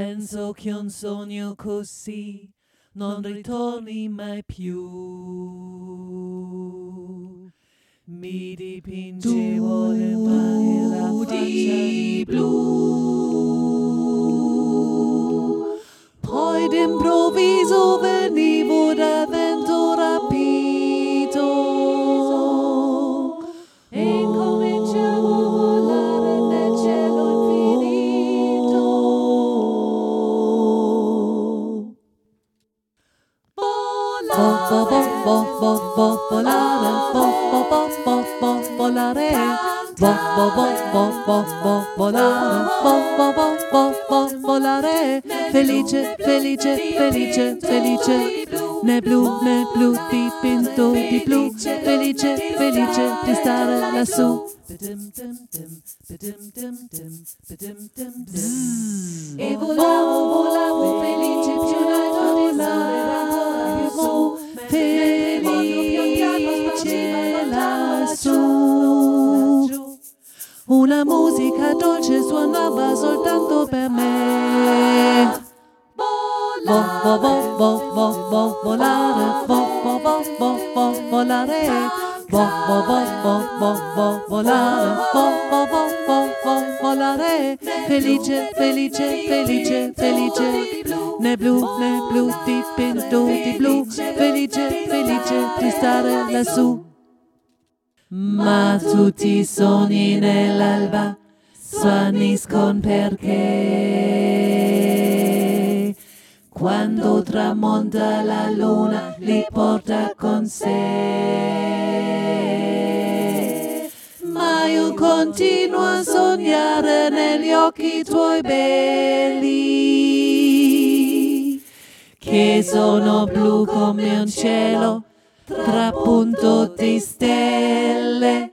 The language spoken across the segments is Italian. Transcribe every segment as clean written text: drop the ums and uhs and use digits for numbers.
penso che un sogno così non ritorni mai più. Mi dipingevo le mani la faccia di blu, poi d'improvviso venivo da vento rapito e incominciavo a volare nel cielo infinito. Volare, felice, felice, felice, felice, né blu, dipinto di blu, felice, felice di stare lassù. E volavo, felice più in alto di sole, felice lassù. Una musica dolce suonava soltanto per me. Volare, volare, volare, felice, felice, felice, felice, né blu, dipinto di blu, felice, felice di stare lassù. Ma tutti i sogni nell'alba svaniscono perché quando tramonta la luna li porta con sé. Ma io continuo a sognare negli occhi tuoi belli, che sono blu come un cielo trapunto di stelle.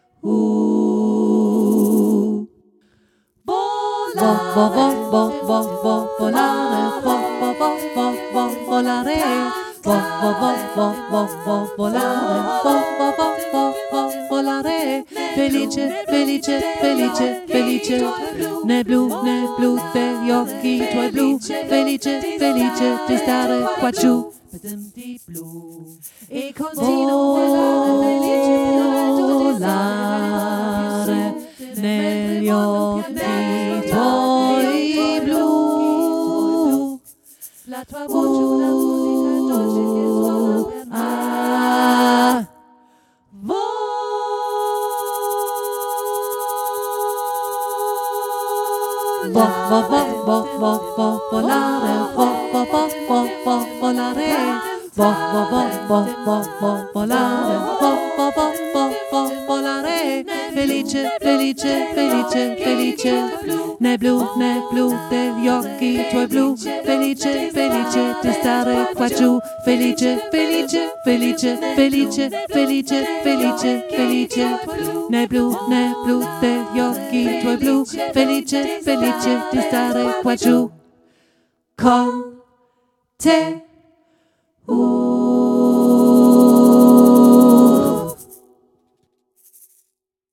Volare, felice, felice, felice, felice, né blu degli occhi tuoi blu, felice, felice di stare qua giù. E continuo a volare negli occhi tuoi blu. La tua voce una musica dolce che suona per me. Volare, felice, felice, felice, felice, né blu degli occhi tuoi blu, felice, felice di stare qua giù, felice, felice, felice, felice, felice, felice, felice, né blu degli occhi tuoi blu, felice, felice di stare qua giù con te.